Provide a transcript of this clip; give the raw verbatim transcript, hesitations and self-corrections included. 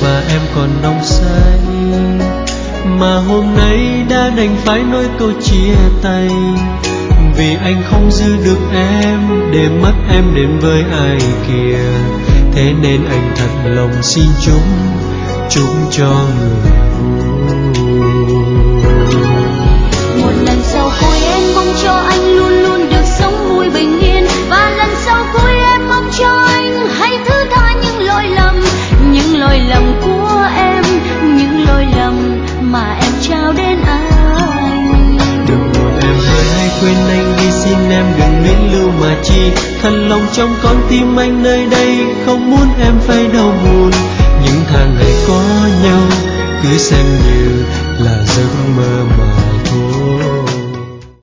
và em còn nồng say, mà hôm nay đã đành phải nói câu chia tay. Vì anh không giữ được em, để mất em đến với ai kia, thế nên anh thật lòng xin chúc, chúc cho người một lần sau cuối em mong cho anh luôn luôn được sống vui bình yên, và lần sau cuối em mong cho anh hãy thứ tha những lỗi lầm, những lỗi lầm của em, những lỗi lầm mà em trao đến anh. đừng buồn em hỡi, hãy quên anh đi, xin em đừng luyến lưu mà chi. Thật lòng trong con tim anh nơi đây không muốn em phải đau buồn. Những tháng ngày có nhau cứ xem như là giấc mơ mà thôi.